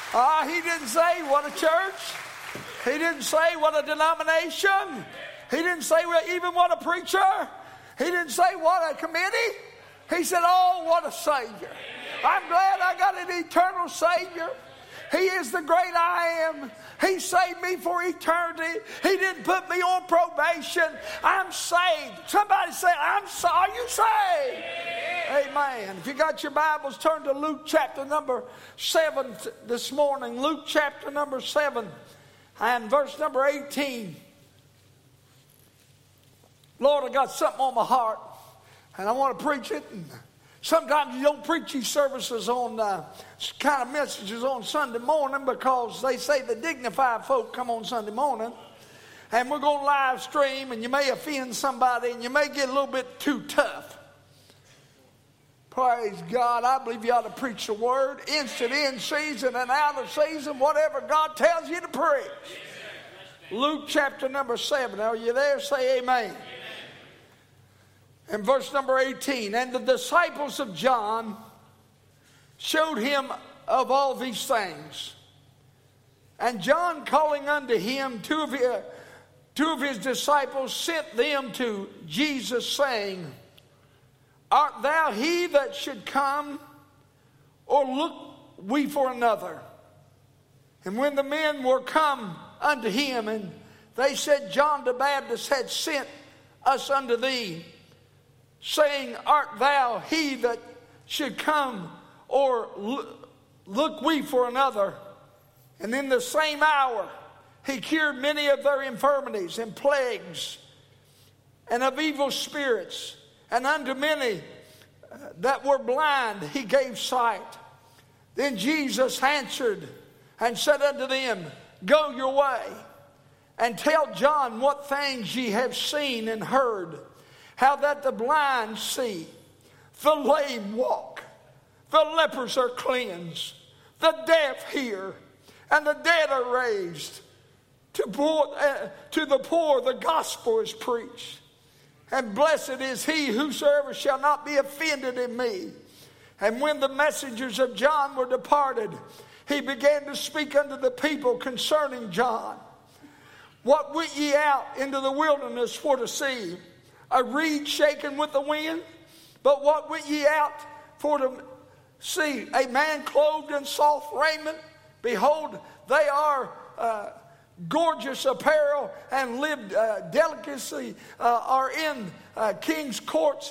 He didn't say what a church. He didn't say what a denomination. He didn't say even what a preacher. He didn't say what a committee. He said, oh, what a Savior. I'm glad I got an eternal Savior. He is the great I am. He saved me for eternity. He didn't put me on probation. I'm saved. Somebody say, are you saved? Amen. If you got your Bibles, turn to Luke chapter number 7 this morning. Luke chapter number 7 and verse number 18. Lord, I got something on my heart, and I want to preach it. And sometimes you don't preach these services on kind of messages on Sunday morning because they say the dignified folk come on Sunday morning. And we're going to live stream, and you may offend somebody, and you may get a little bit too tough. Praise God. I believe you ought to preach the word, instant, in season, and out of season, whatever God tells you to preach. Luke chapter number 7. Are you there? Say amen. And verse number 18, and the disciples of John showed him of all these things. And John, calling unto him two of his disciples, sent them to Jesus, saying, art thou he that should come, or look we for another? And when the men were come unto him, and they said, John the Baptist had sent us unto thee, saying, art thou he that should come, or look we for another? And in the same hour he cured many of their infirmities and plagues, and of evil spirits, and unto many that were blind he gave sight. Then Jesus answered and said unto them, go your way, and tell John what things ye have seen and heard, how that the blind see, the lame walk, the lepers are cleansed, the deaf hear, and the dead are raised. To the poor the gospel is preached. And blessed is he whosoever shall not be offended in me. And when the messengers of John were departed, he began to speak unto the people concerning John. What went ye out into the wilderness for to see? A reed shaken with the wind? But what went ye out for to see? A man clothed in soft raiment? Behold, they are gorgeous apparel, and live delicacy, are in king's courts.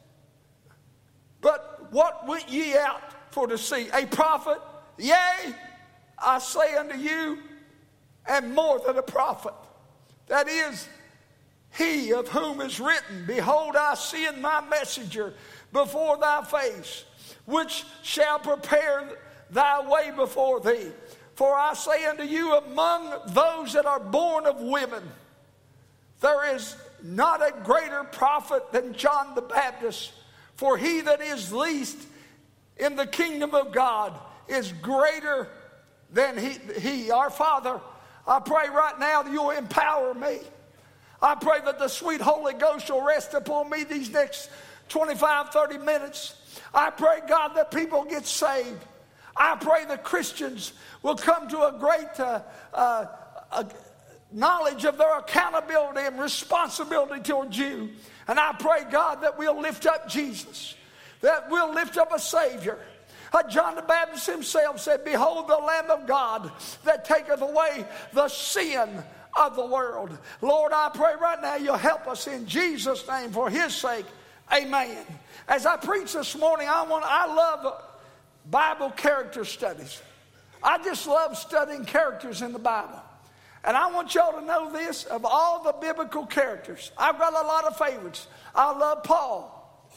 But what went ye out for to see? A prophet? Yea, I say unto you, and more than a prophet. That is, he of whom is written, behold, I send my messenger before thy face, which shall prepare thy way before thee. For I say unto you, among those that are born of women, there is not a greater prophet than John the Baptist. For he that is least in the kingdom of God is greater than he. Our Father, I pray right now that you'll empower me. I pray that the sweet Holy Ghost will rest upon me these next 25, 30 minutes. I pray, God, that people get saved. I pray that Christians will come to a great knowledge of their accountability and responsibility towards you. And I pray, God, that we'll lift up Jesus, that we'll lift up a Savior. John the Baptist himself said, behold the Lamb of God that taketh away the sin of the world. Lord, I pray right now you'll help us in Jesus' name for his sake. Amen. As I preach this morning, I love Bible character studies. I just love studying characters in the Bible. And I want y'all to know this, of all the biblical characters, I've got a lot of favorites. I love Paul.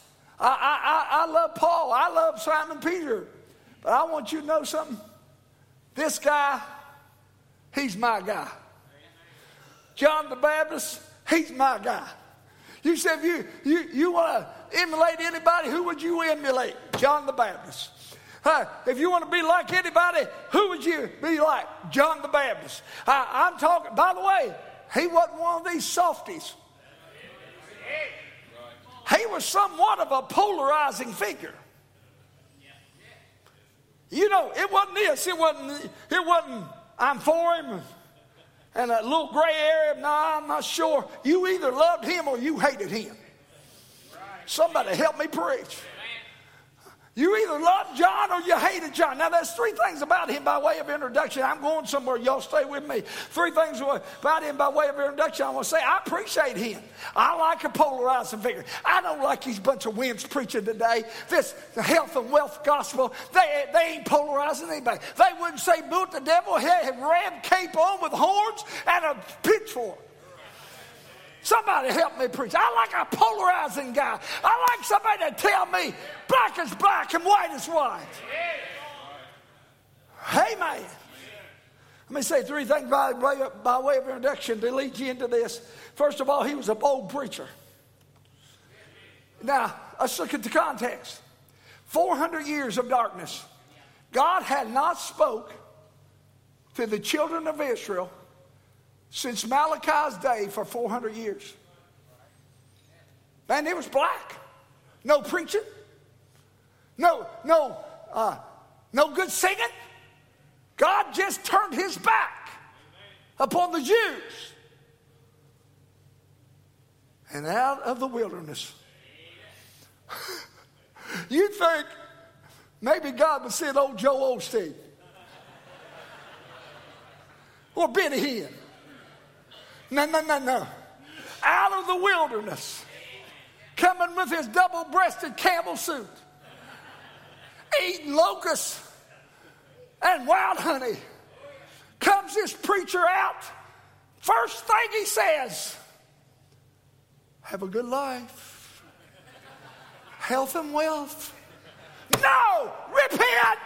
I love Paul. I love Simon Peter. But I want you to know something. This guy, he's my guy. John the Baptist, he's my guy. You said if you want to emulate anybody, who would you emulate? John the Baptist. If you want to be like anybody, who would you be like? John the Baptist. I'm talking, by the way, he wasn't one of these softies. He was somewhat of a polarizing figure. You know, it wasn't this. It wasn't I'm for him and a little gray area. No, I'm not sure. You either loved him or you hated him. Somebody help me preach. You either loved John or you hated John. Now, there's three things about him by way of introduction. I'm going somewhere. Y'all stay with me. Three things about him by way of introduction. I want to say I appreciate him. I like a polarizing figure. I don't like these bunch of wimps preaching today. This health and wealth gospel, they ain't polarizing anybody. They wouldn't say boo at the devil. He had a red cape on with horns and a pitchfork. Somebody help me preach. I like a polarizing guy. I like somebody to tell me black is black and white is white. Amen. Let me say three things by way of introduction to lead you into this. First of all, he was a bold preacher. Now, let's look at the context. 400 years of darkness. God had not spoke to the children of Israel since Malachi's day for 400 years. And it was black. No preaching. No good singing. God just turned his back upon the Jews. And out of the wilderness. You'd think maybe God would send old Joe Osteen. Or Benny Hinn. No. Out of the wilderness, coming with his double-breasted camel suit, eating locusts and wild honey, comes this preacher out. First thing he says, have a good life, health and wealth. No, repent.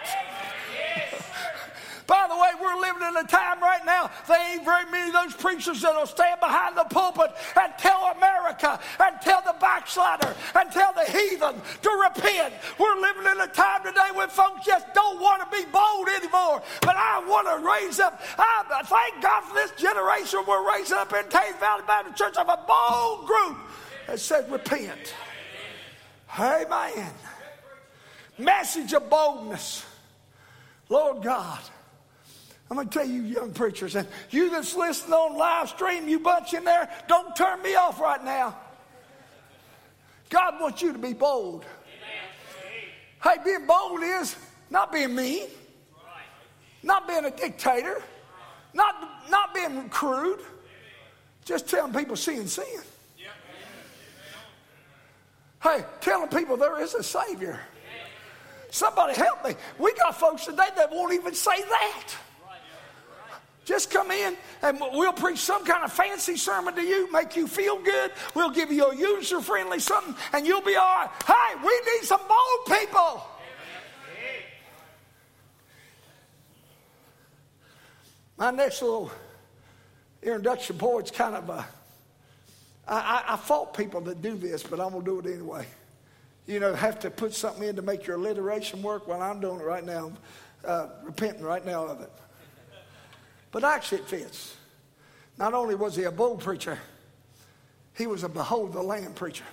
By the way, we're living in a time right now, there ain't very many of those preachers that will stand behind the pulpit and tell America and tell the backslider and tell the heathen to repent. We're living in a time today when folks just don't want to be bold anymore. But I want to raise up, I thank God for this generation we're raising up in Thames Valley Baptist Church of a bold group that says repent. Amen. Message of boldness. Lord God, I'm going to tell you, young preachers, and you that's listening on live stream, you bunch in there, don't turn me off right now. God wants you to be bold. Hey, being bold is not being mean, not being a dictator, not being crude, just telling people sin. Hey, telling people there is a Savior. Somebody help me. We got folks today that won't even say that. Just come in and we'll preach some kind of fancy sermon to you, make you feel good. We'll give you a user-friendly something and you'll be all right. Hey, we need some bold people. My next little introduction point's kind of I fault people that do this, but I'm going to do it anyway. You know, have to put something in to make your alliteration work. Well, I'm doing it right now, repenting right now of it. But actually it fits. Not only was he a bold preacher, he was a behold the Lamb preacher.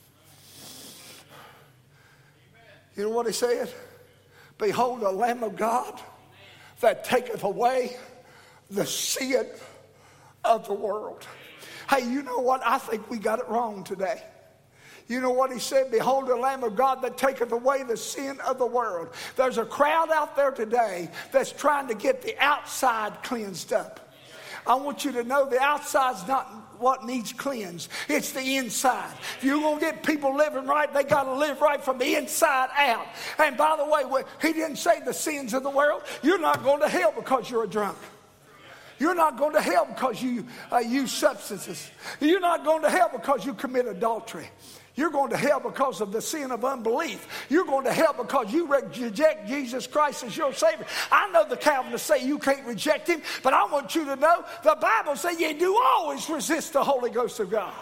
You know what he said? Behold the Lamb of God that taketh away the sin of the world. Hey, you know what? I think we got it wrong today. You know what he said? Behold the Lamb of God that taketh away the sin of the world. There's a crowd out there today that's trying to get the outside cleansed up. I want you to know the outside's not what needs cleansed. It's the inside. If you're going to get people living right, they got to live right from the inside out. And by the way, he didn't say the sins of the world. You're not going to hell because you're a drunk. You're not going to hell because you use substances. You're not going to hell because you commit adultery. You're going to hell because of the sin of unbelief. You're going to hell because you reject Jesus Christ as your Savior. I know the Calvinists say you can't reject him, but I want you to know the Bible says you do always resist the Holy Ghost of God.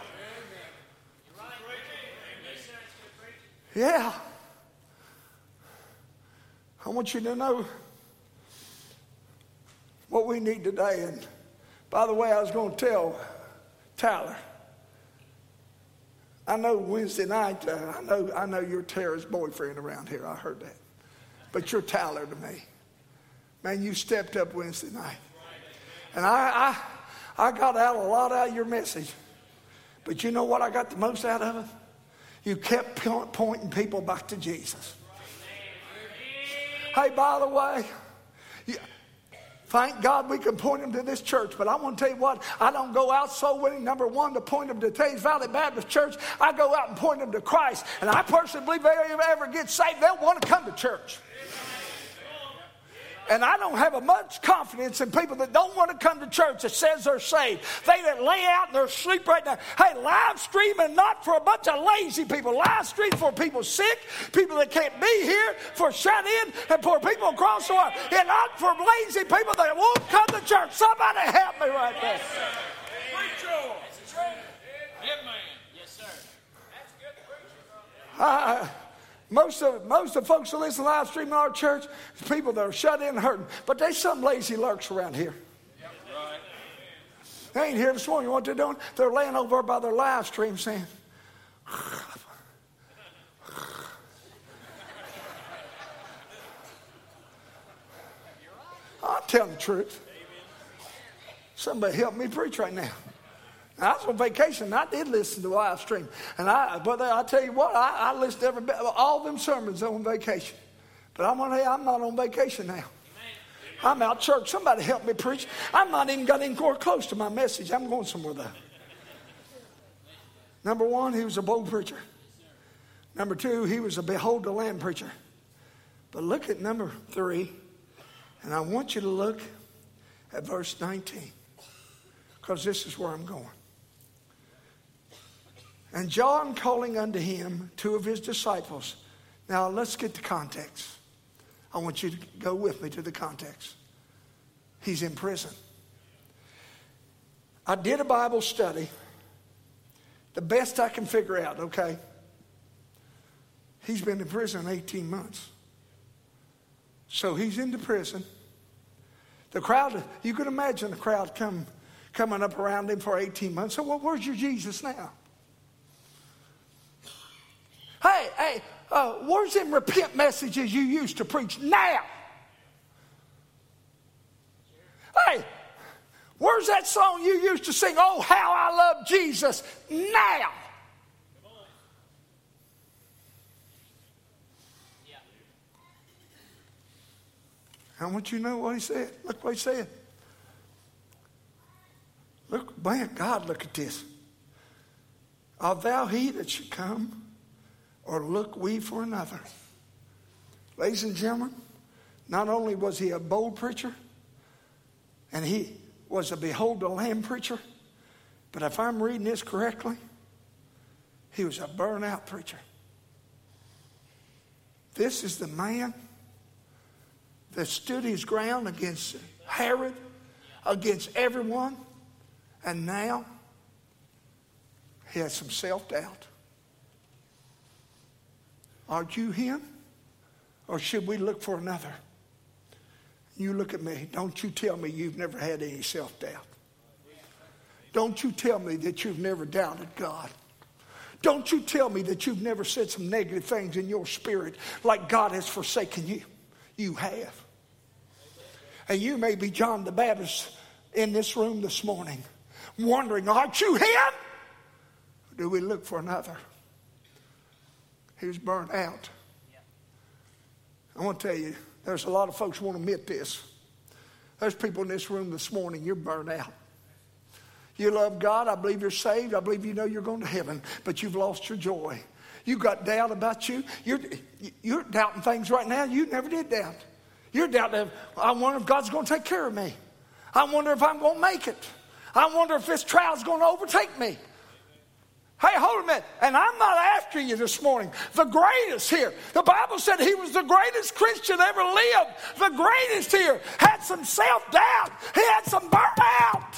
Yeah. I want you to know what we need today. And by the way, I was going to tell Tyler, I know Wednesday night, I know you're Tara's boyfriend around here. I heard that. but you're Tyler to me. Man, you stepped up Wednesday night. And I got a lot out of your message. But you know what I got the most out of it? You kept pointing people back to Jesus. Hey, by the way, thank God we can point them to this church. But I want to tell you what, I don't go out soul winning, number one, to point them to Thames Valley Baptist Church. I go out and point them to Christ. And I personally believe if they ever get saved, they'll want to come to church. And I don't have much confidence in people that don't want to come to church that says they're saved. They that lay out in their sleep right now. Hey, live streaming not for a bunch of lazy people. Live stream for people sick, people that can't be here, for shut in, and for people across the world. And not for lazy people that won't come to church. Somebody help me right there. Yes, sir. That's good preaching. Most of the folks that listen to live stream in our church is people that are shut in and hurting. But there's some lazy lurks around here. Yep, right. They ain't here this morning. What they're doing? They're laying over by their live stream saying, I'm telling the truth. Somebody help me preach right now. I was on vacation. And I did listen to live stream, but I tell you what, I listened to all them sermons on vacation. But I'm not on vacation now. I'm out church. Somebody help me preach. I'm not even got anywhere close to my message. I'm going somewhere though. Number one, he was a bold preacher. Number two, he was a behold the Lamb preacher. But look at number 3, and I want you to look at verse 19, because this is where I'm going. And John calling unto him 2 of his disciples. Now let's get the context. I want you to go with me to the context. He's in prison. I did a Bible study. The best I can figure out, okay? He's been in prison 18 months. So he's into prison. The crowd, you can imagine the crowd coming up around him for 18 months. So, well, where's your Jesus now? Hey, where's them repent messages you used to preach now? Hey, where's that song you used to sing, oh, how I love Jesus, now? I want you to know what he said. Look what he said. Look, man, God, look at this. Art thou he that should come, or look we for another? Ladies and gentlemen, not only was he a bold preacher, and he was a behold the Lamb preacher, but if I'm reading this correctly, he was a burnout preacher. This is the man that stood his ground against Herod, against everyone, and now he has some self-doubt. Are you him? Or should we look for another? You look at me. Don't you tell me you've never had any self-doubt. Don't you tell me that you've never doubted God. Don't you tell me that you've never said some negative things in your spirit like God has forsaken you. You have. And you may be John the Baptist in this room this morning wondering, aren't you him? Or do we look for another? He was burnt out. I want to tell you, there's a lot of folks who won't admit this. There's people in this room this morning, you're burnt out. You love God. I believe you're saved. I believe you know you're going to heaven, but you've lost your joy. You got doubt about you. You're doubting things right now you never did doubt. You're doubting, I wonder if God's going to take care of me. I wonder if I'm going to make it. I wonder if this trial's going to overtake me. Hey, hold a minute. And I'm not after you this morning. The greatest here. The Bible said he was the greatest Christian ever lived. The greatest here had some self-doubt. He had some burnout.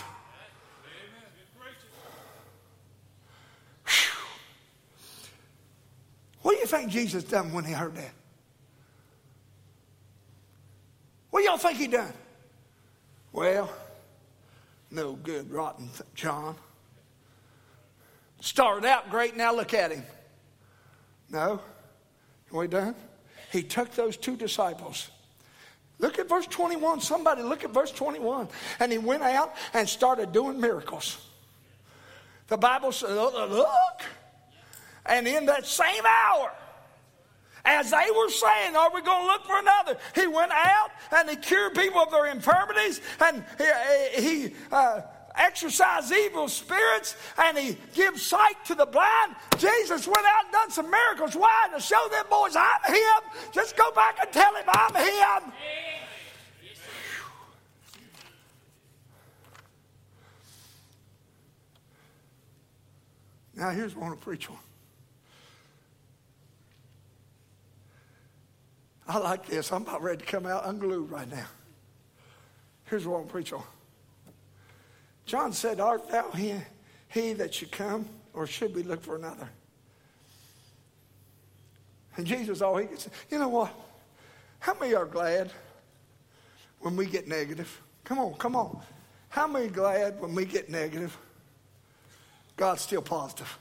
What do you think Jesus done when he heard that? What do y'all think he done? Well, no good, rotten John. Started out great, now look at him. No. What he done? he took those 2 disciples. Look at verse 21. Somebody look at verse 21. And he went out and started doing miracles. The Bible says, look. And in that same hour, as they were saying, are we going to look for another? He went out and he cured people of their infirmities. And he exorcised evil spirits. And he gives sight to the blind. Jesus went out and done some miracles. Why? To show them boys, I'm him. Just go back and tell him I'm him. Now here's what I want to preach on. I like this. I'm about ready to come out unglued right now. Here's what I want to preach on. John said, art thou he that should come, or should we look for another? And Jesus, all he could say, you know what? How many are glad when we get negative? Come on. How many glad when we get negative? God's still positive.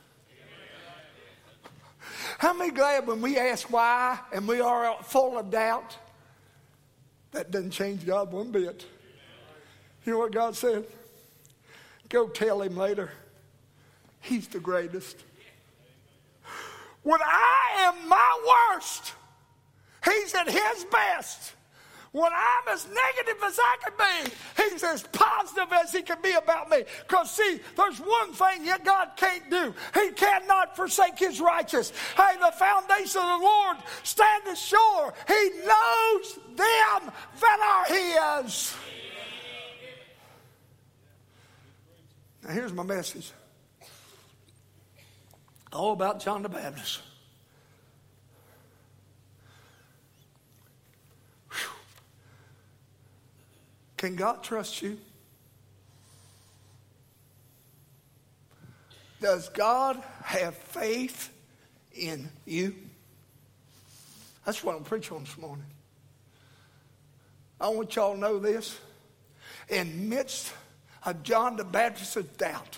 How many glad when we ask why and we are full of doubt? That doesn't change God one bit. You know what God said? Go tell him later. He's the greatest. When I am my worst, he's at his best. When I'm as negative as I can be, he's as positive as he can be about me. Because see, there's one thing that God can't do. He cannot forsake his righteous. Hey, the foundation of the Lord standeth sure. He knows them that are his. Now here's my message. All about John the Baptist. Can God trust you? Does God have faith in you? That's what I'm preaching on this morning. I want y'all to know this. In midst of John the Baptist's doubt,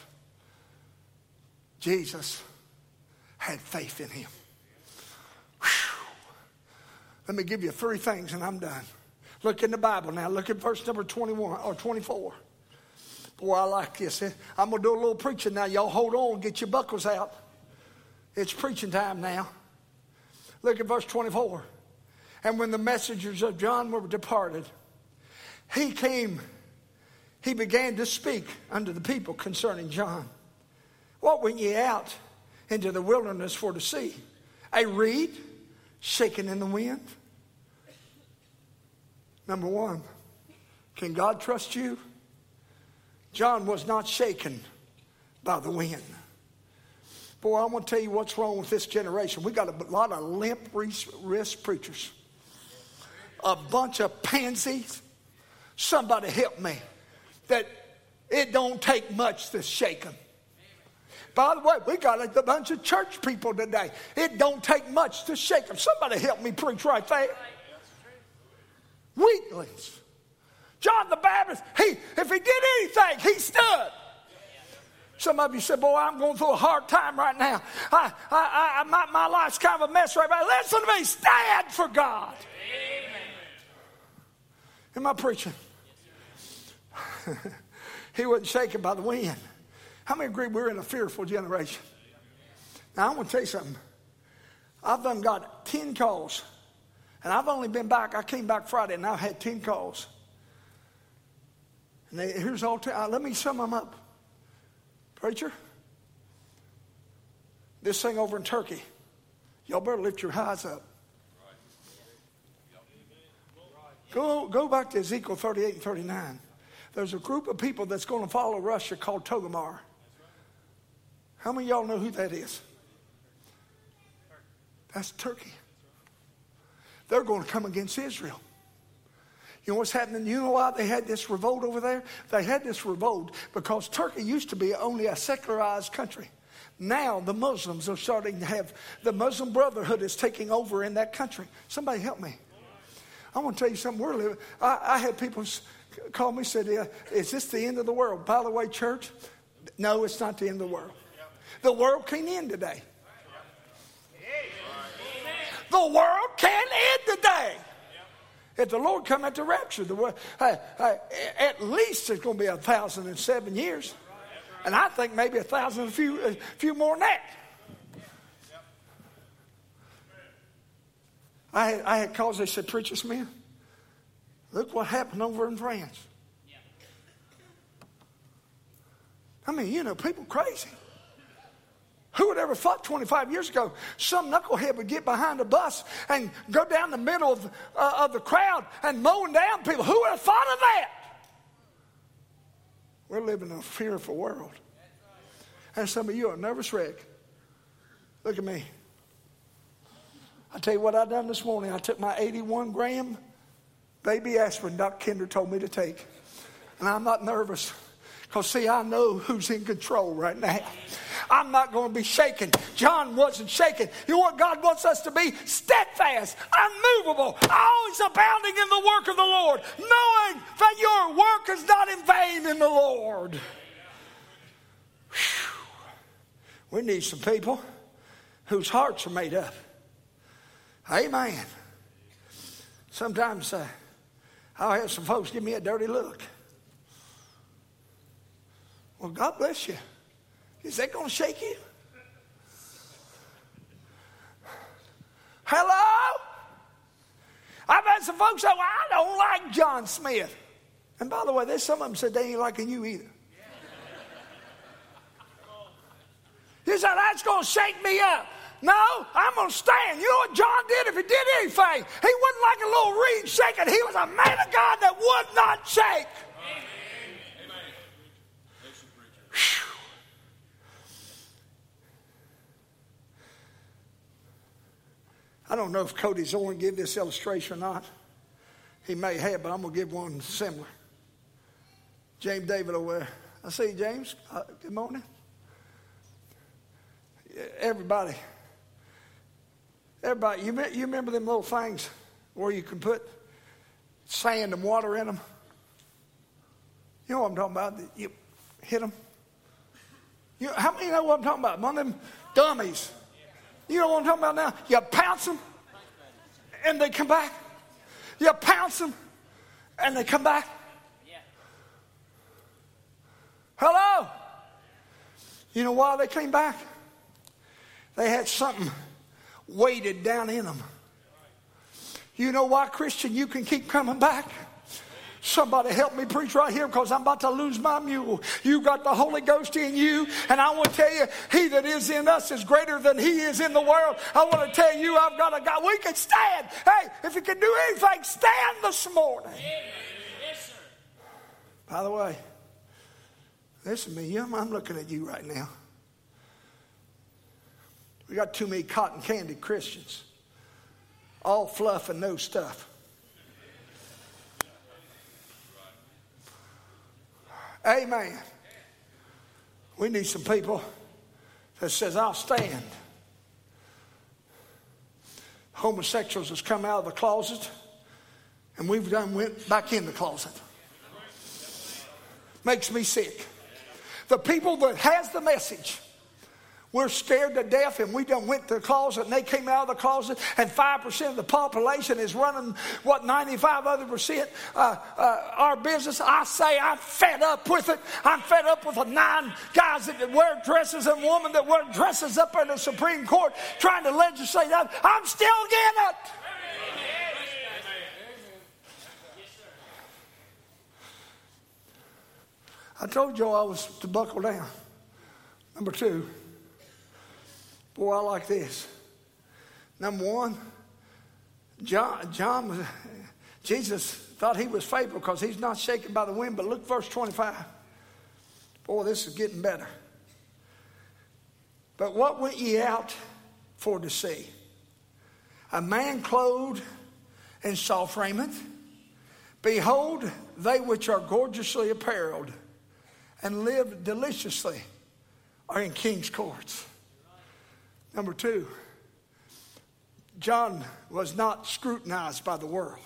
Jesus had faith in him. Whew. Let me give you 3 things and I'm done. Look in the Bible now. Look at verse number 21 or 24. Boy, I like this. I'm going to do a little preaching now. Y'all hold on. Get your buckles out. It's preaching time now. Look at verse 24. And when the messengers of John were departed, he began to speak unto the people concerning John. What went ye out into the wilderness for to see? A reed shaken in the wind? Number 1, can God trust you? John was not shaken by the wind. Boy, I want to tell you what's wrong with this generation. We got a lot of limp wrist preachers. A bunch of pansies. Somebody help me. That it don't take much to shake them. By the way, we got a bunch of church people today. It don't take much to shake them. Somebody help me preach right there. Weaklings. John the Baptist, if he did anything, he stood. Some of you said, boy, I'm going through a hard time right now. My life's kind of a mess right now. Listen to me. Stand for God. Amen. Am I preaching? He wasn't shaken by the wind. How many agree we're in a fearful generation? Now, I want to tell you something. I've done got 10 calls. And I've only been back, I came back Friday, and I've had 10 calls. And here's all 10. Let me sum them up. Preacher, this thing over in Turkey, y'all better lift your eyes up. Go back to Ezekiel 38 and 39. There's a group of people that's going to follow Russia called Togomar. How many of y'all know who that is? That's Turkey. They're going to come against Israel. You know what's happening? You know why they had this revolt over there? They had this revolt because Turkey used to be only a secularized country. Now the Muslims are starting to have, the Muslim Brotherhood is taking over in that country. Somebody help me. I want to tell you something. I had people call me and said, is this the end of the world? By the way, church, no, it's not the end of the world. The world can't end today. The world can't end today. If the Lord come at the rapture, at least it's going to be 1,007 years. And I think maybe 1,000, a few more than that. I had calls, they said, Preacher Smith, look what happened over in France. I mean, you know, people crazy. Who would ever thought 25 years ago some knucklehead would get behind a bus and go down the middle of the crowd and mowing down people? Who would have thought of that? We're living in a fearful world. And some of you are a nervous wreck. Look at me. I tell you what I done this morning. I took my 81-gram baby aspirin Dr. Kinder told me to take. And I'm not nervous. Because, see, I know who's in control right now. I'm not going to be shaken. John wasn't shaken. You know what God wants us to be? Steadfast, unmovable, always abounding in the work of the Lord, knowing that your work is not in vain in the Lord. Whew. We need some people whose hearts are made up. Amen. Sometimes I'll have some folks give me a dirty look. Well, God bless you. Is that going to shake you? Hello? I've had some folks say, well, I don't like John Smith. And by the way, there's some of them said they ain't liking you either. You said, that's going to shake me up. No, I'm going to stand. You know what John did if he did anything? He wasn't like a little reed shaking. He was a man of God that would not shake. I don't know if Cody Zorn gave this illustration or not. He may have, but I'm going to give one similar. James David over there. I see you, James. Good morning. Everybody, you remember them little things where you can put sand and water in them? You know what I'm talking about? You hit them. How many know what I'm talking about? One of them dummies. You know what I'm talking about now? You pounce them, and they come back. You pounce them, and they come back. Hello? You know why they came back? They had something weighted down in them. You know why, Christian, you can keep coming back? Somebody help me preach right here because I'm about to lose my mule. You got the Holy Ghost in you, and I want to tell you, he that is in us is greater than he is in the world. I want to tell you, I've got a God. We can stand. Hey, if you can do anything, stand this morning. Yes, sir. By the way, listen to me. I'm looking at you right now. We got too many cotton candy Christians. All fluff and no stuff. Amen. We need some people that says, I'll stand. Homosexuals has come out of the closet, and we've went back in the closet. Makes me sick. The people that has the message, we're scared to death, and we done went to the closet, and they came out of the closet, and 5% of the population is running, 95% our business. I say I'm fed up with it. I'm fed up with the 9 guys that wear dresses and women that wear dresses up in the Supreme Court trying to legislate that. I'm still getting it. I told you I was to buckle down. Number 2. Boy, I like this. Number 1, Jesus thought he was faithful because he's not shaken by the wind. But look, verse 25. Boy, this is getting better. But what went ye out for to see? A man clothed in soft raiment? Behold, they which are gorgeously apparelled and live deliciously are in king's courts. Number 2, John was not scrutinized by the world.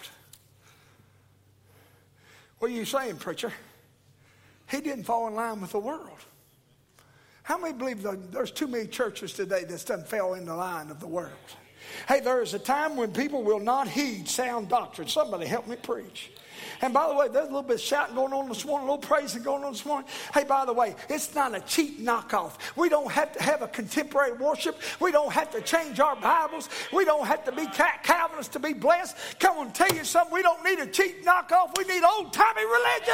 What are you saying, preacher? He didn't fall in line with the world. How many believe there's too many churches today that doesn't fall in the line of the world? Hey, there is a time when people will not heed sound doctrine. Somebody help me preach. And by the way, there's a little bit of shouting going on this morning, a little praising going on this morning. Hey, by the way, it's not a cheap knockoff. We don't have to have a contemporary worship. We don't have to change our Bibles. We don't have to be Calvinists to be blessed. Come on, tell you something. We don't need a cheap knockoff. We need old-timey religion.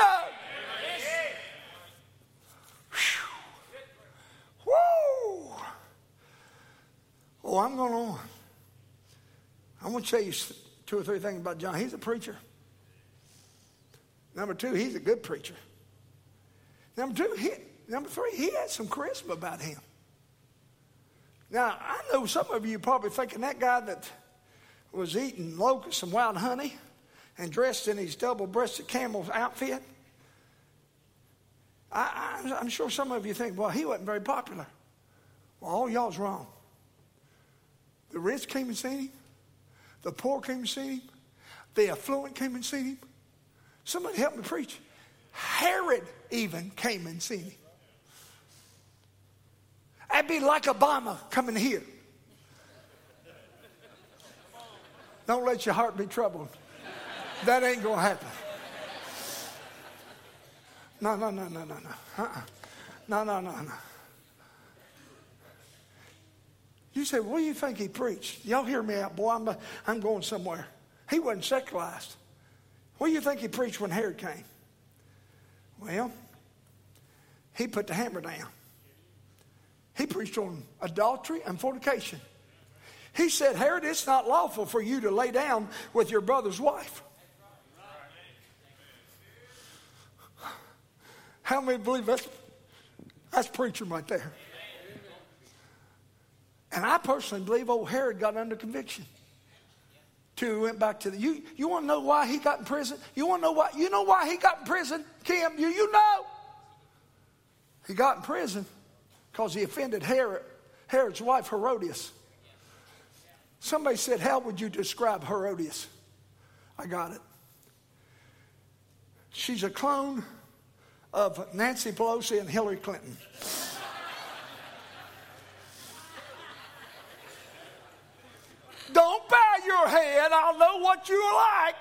Woo! Oh, I'm going to tell you 2 or 3 things about John. He's a preacher. Number 2, he's a good preacher. Number 3, he had some charisma about him. Now, I know some of you are probably thinking that guy that was eating locusts and wild honey and dressed in his double-breasted camel's outfit, I'm sure some of you think, well, he wasn't very popular. Well, all y'all's wrong. The rich came and seen him. The poor came and seen him. The affluent came and seen him. Somebody help me preach. Herod even came and seen him. That'd be like Obama coming here. Don't let your heart be troubled. That ain't going to happen. No. No. You say, what do you think he preached? Y'all hear me out, boy. I'm going somewhere. He wasn't secularized. What do you think he preached when Herod came? Well, he put the hammer down. He preached on adultery and fornication. He said, Herod, it's not lawful for you to lay down with your brother's wife. How many believe that's preaching right there? And I personally believe old Herod got under conviction. Two went back to the. You want to know why he got in prison? You want to know why? You know why he got in prison, Kim? You know. He got in prison because he offended Herod's wife, Herodias. Somebody said, how would you describe Herodias? I got it. She's a clone of Nancy Pelosi and Hillary Clinton. Don't bow your head. I'll know what you're like.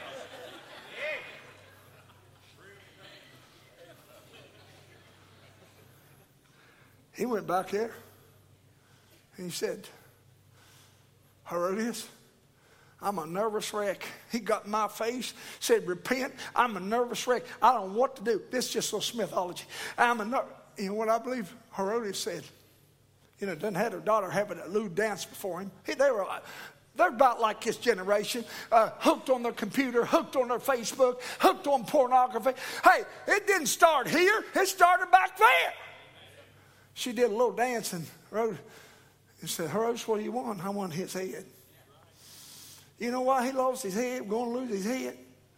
He went back there and he said, Herodias, I'm a nervous wreck. He got in my face, said, repent. I'm a nervous wreck. I don't know what to do. This is just a Smithology. You know what I believe Herodias said? You know, done had her daughter having a lewd dance before him. They're about like this generation, hooked on their computer, hooked on their Facebook, hooked on pornography. Hey, it didn't start here. It started back there. She did a little dance and said, Herodias, what do you want? I want his head. You know why he lost his head, going to lose his head?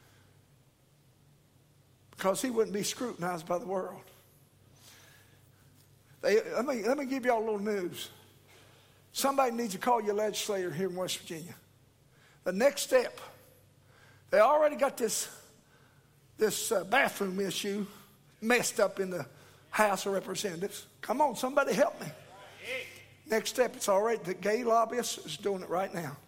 Because he wouldn't be scrutinized by the world. Let me give y'all a little news. Somebody needs to call your legislator here in West Virginia. The next step, they already got this bathroom issue messed up in the House of Representatives. Come on, somebody help me. Next step, it's already, the gay lobbyist is doing it right now.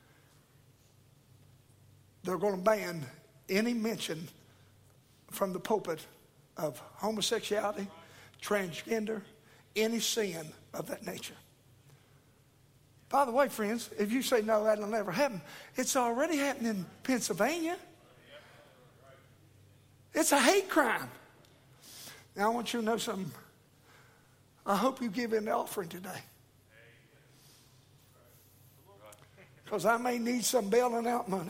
They're going to ban any mention from the pulpit of homosexuality, transgender, any sin of that nature. By the way, friends, if you say, no, that'll never happen, it's already happening in Pennsylvania. It's a hate crime. Now, I want you to know something. I hope you give in the offering today. Because I may need some bailing out money.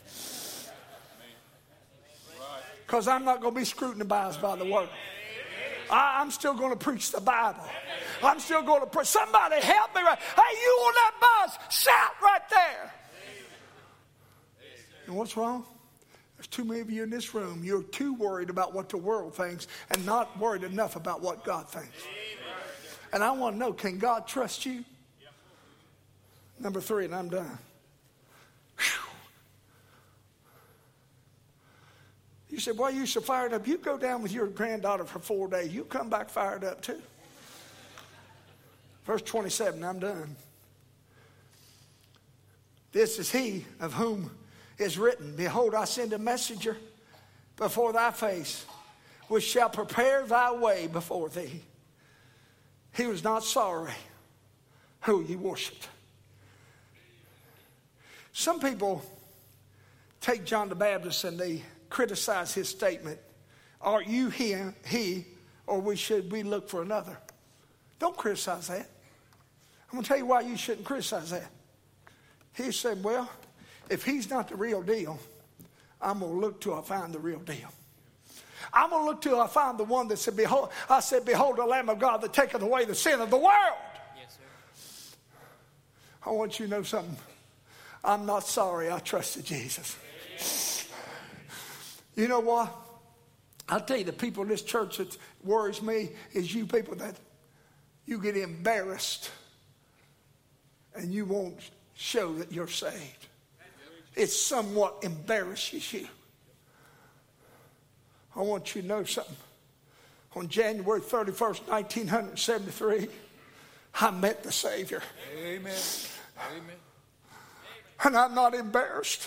Because I'm not going to be scrutinized by the world. I'm still going to preach the Bible. I'm still going to preach. Somebody help me. Right. Hey, you on that bus, shout right there. And what's wrong? There's too many of you in this room. You're too worried about what the world thinks and not worried enough about what God thinks. And I want to know, can God trust you? Number 3, and I'm done. Whew. You said, why are you so fired up? You go down with your granddaughter for 4 days. You come back fired up too. Verse 27, I'm done. This is he of whom is written, behold, I send a messenger before thy face, which shall prepare thy way before thee. He was not sorry who ye worshiped. Some people take John the Baptist and they criticize his statement, are you he, or should we look for another? Don't criticize that. I'm going to tell you why you shouldn't criticize that. He said, well, if he's not the real deal, I'm going to look till I find the real deal. I'm going to look till I find the one that said, behold, the Lamb of God that taketh away the sin of the world. Yes, sir. I want you to know something. I'm not sorry I trusted Jesus. You know what? I'll tell you, the people in this church that worries me is you people that you get embarrassed and you won't show that you're saved. It somewhat embarrasses you. I want you to know something. On January 31st, 1973, I met the Savior. Amen. Amen. And I'm not embarrassed.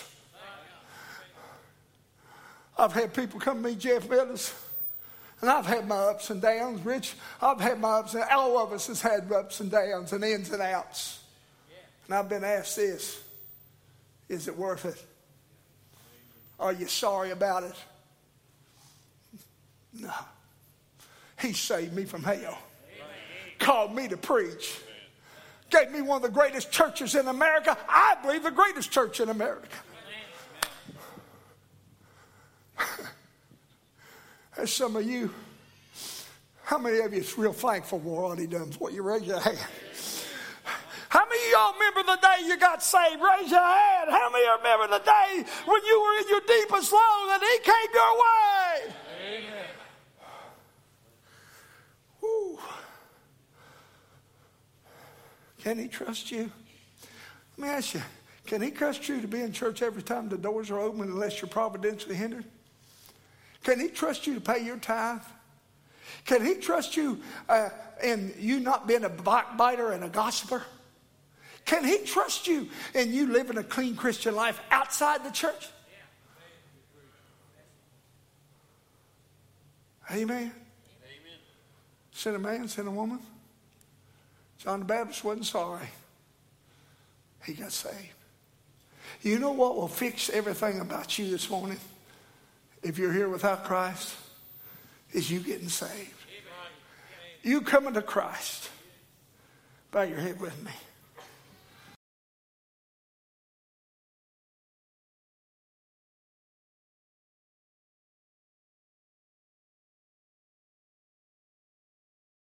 I've had people come to me, Jeff Mills, and I've had my ups and downs. Rich, I've had my ups and downs. All of us has had ups and downs and ins and outs. And I've been asked this, is it worth it? Are you sorry about it? No. He saved me from hell. Called me to preach. Gave me one of the greatest churches in America. I believe the greatest church in America. There's some of you, how many of you is real thankful for what he done for you? Raise your hand. How many of y'all remember the day you got saved? Raise your hand. How many of you remember the day when you were in your deepest low that he came your way? Amen. Woo. Can he trust you? Let me ask you, can he trust you to be in church every time the doors are open unless you're providentially hindered? Can he trust you to pay your tithe? Can he trust you in you not being a backbiter and a gossiper? Can he trust you in you living a clean Christian life outside the church? Amen. Amen. Send a man, send a woman. John the Baptist wasn't sorry. He got saved. You know what will fix everything about you this morning? If you're here without Christ, is you getting saved. You coming to Christ. Bow your head with me.